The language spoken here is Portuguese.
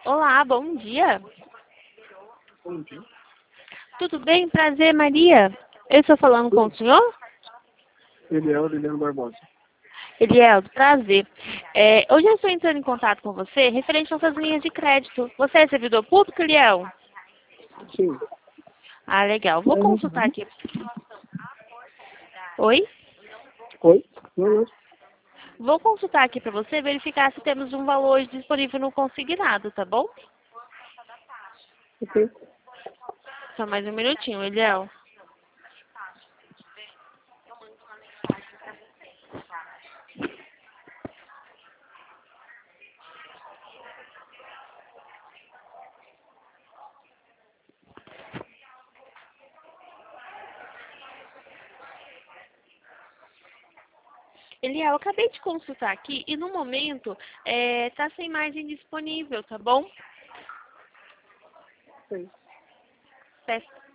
Olá, bom dia. Bom dia. Tudo bem? Prazer, Maria. Eu estou falando com o senhor? Eliel Liliano Barbosa. Elieldo, prazer. Hoje eu estou entrando em contato com você referente às suas linhas de crédito. Você é servidor público, Eliel? Sim. Ah, legal. Vou consultar aqui. Oi? Oi? Não. Vou consultar aqui para você verificar se temos um valor disponível no consignado, tá bom? Ok. Só mais um minutinho, Eliel. Eliel, eu acabei de consultar aqui e no momento tá sem margem disponível, tá bom? Sim. Peço